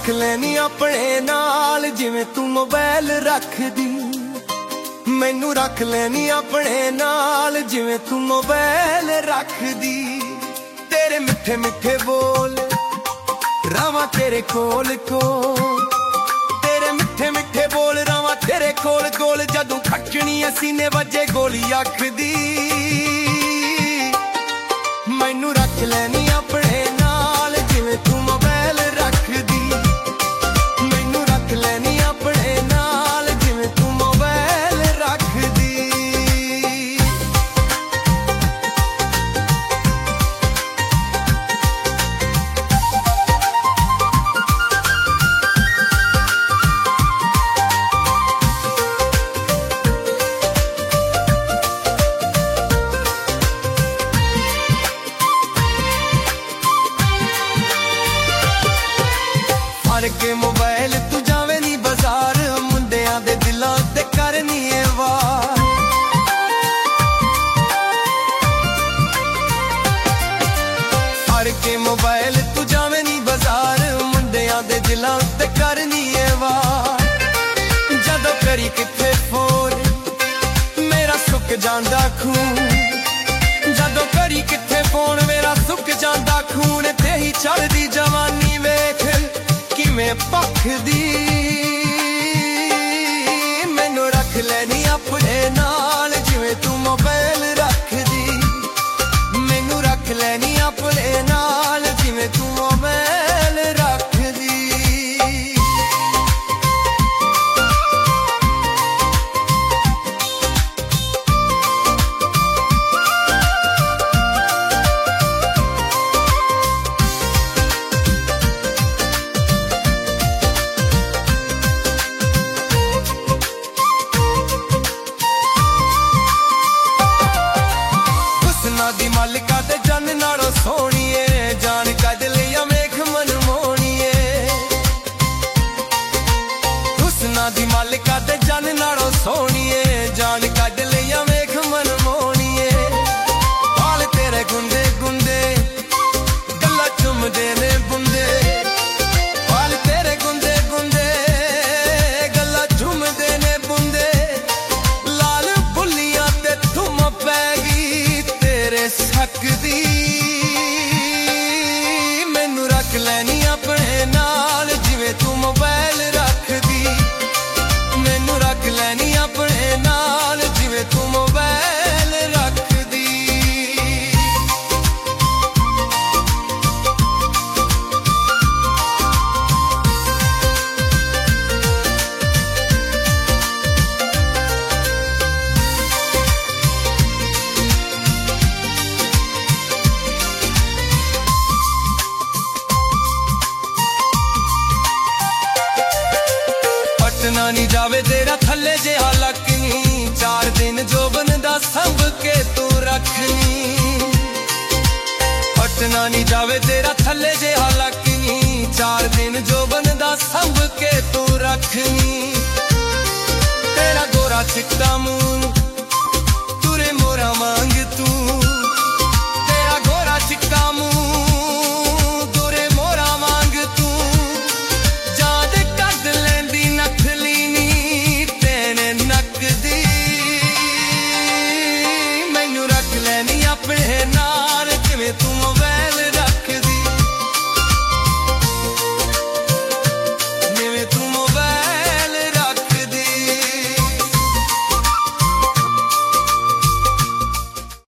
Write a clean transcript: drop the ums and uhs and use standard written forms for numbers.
रख लैनी अपने नाल जिवें तू मोबाइल रख दी। मैनू रख लैनी अपने नाल जिवें तू मोबाइल रख दी। तेरे मिठे मिठे बोल रावा तेरे कोल कोल, तेरे मिठे मिठे बोल रावा तेरे कोल कोल। जदों खचनी सीने वजे गोली अख दी। मैनू रख लैनी अपने नाल जिवें तू मोबाइल रख दी। मैनू रख लैनी अपने नाल जिवें तू मोबाइल रख दी। फड़ के मोबाइल तू जावे नी बाजार, मुंडियां दे दिलां ते करनी है वार। फड़ के मोबाइल तू जावे नी बाजार, मुंडियां दे दिलां ते करनी है वार। जदों करी किथे फोन मेरा सुक जांदा खून। जदों करी किथे फोन मेरा सुक जांदा खून। ते ही चढ़दी जवानी वेख किवें भखदी। मैनू रख लैनी अपने नाल जिवें तू मोबाइल रख दी। मैनू रख लैनी अपने नाल जिवें तू मोबाइल रख दी। दी मालिका ते जन नालों सोहणीए, जान कद लिया वेख मन मोहणीए। हुस्ना दी मालिका ते जन नालों सोहणीए, जान कद लिया वेख मन मोहणीए। बाल तेरे गुंदे गुंदे गल्लां चुमदे ने बुंदे। बाल तेरे गुंदे गुंदे गल्लां चुमदे ने बुंदे। लाल बुल्लियां ते थुम पै गई तेरे सकदी। मैनू रख लैनी अपने नाल जिवें तू मोबाइल रख दी। मैनू रख लैनी अपने नाल जिवें तू मोबाइल रख दी। पटना नहीं जावे तेरा थल्ले जिहा लकनी। 4 दिन जोबन दा संभ के तू रखनी। पटना नहीं जावे तेरा थल्ले जिहा लकनी। 4 दिन जोबन दा संभ के तू रखनी। तेरा गोरा चिट्टा मुंह तुरे मोरा मांग तू। तेरा गोरा चिट्टा मुंह